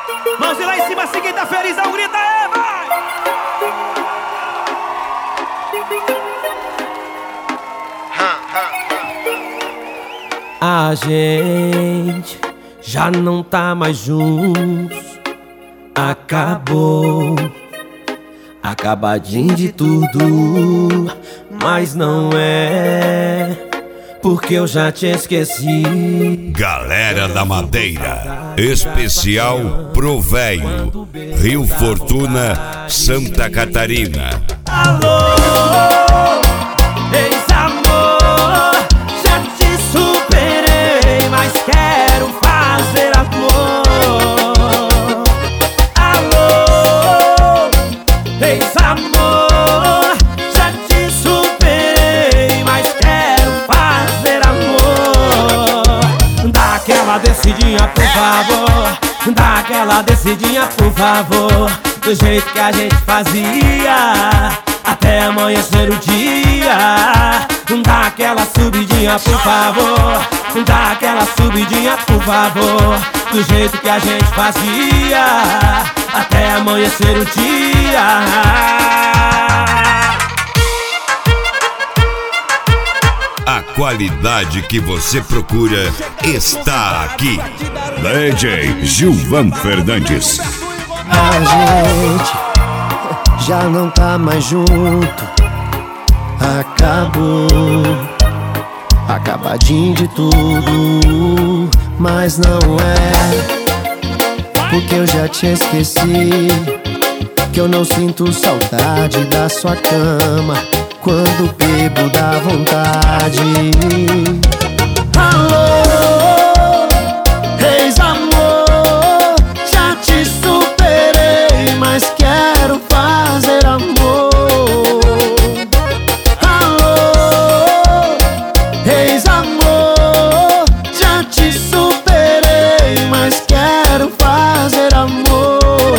Mãozinha lá em cima, assim quem tá felizão, grita aí, vai! A gente já não tá mais juntos. Acabou, acabadinho de tudo. Mas não é, porque eu já te esqueci. Galera da Madeira, especial pro Véio, Rio Fortuna, Santa Catarina. Alô, ex-amor, já te superei, mas quero fazer amor. Alô, ex-amor, já te superei, mas quero fazer amor. Dá aquela descidinha, por favor. Dá aquela descidinha, por favor. Do jeito que a gente fazia, até amanhecer o dia. Dá aquela subidinha, por favor. Dá aquela subidinha, por favor. Do jeito que a gente fazia, até amanhecer o dia. A qualidade que você procura está aqui. DJ Gilvan Fernandes. A gente já não tá mais junto. Acabou, acabadinho de tudo. Mas não é, porque eu já te esqueci. Que eu não sinto saudade da sua cama quando bebo dá vontade. Alô, ex-amor, já te superei, mas quero fazer amor. Alô, ex-amor, já te superei, mas quero fazer amor.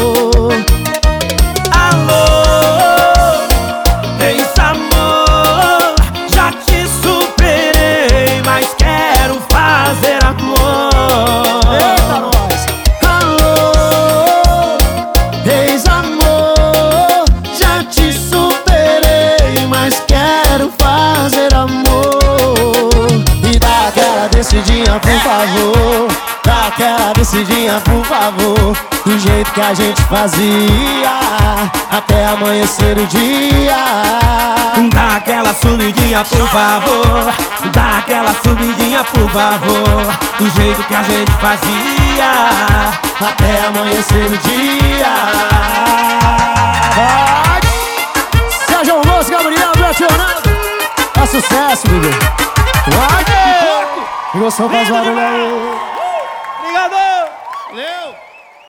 Descidinha, por favor, dá aquela descidinha, por favor. Do jeito que a gente fazia, até amanhecer o dia. Dá aquela subidinha, por favor. Dá aquela subidinha, por favor. Do jeito que a gente fazia, até amanhecer o dia. Vai! Sérgio Moço, Gabriel, Betionado. É sucesso, bebê. Vai! Emoção faz barulho aí. Obrigado! Valeu!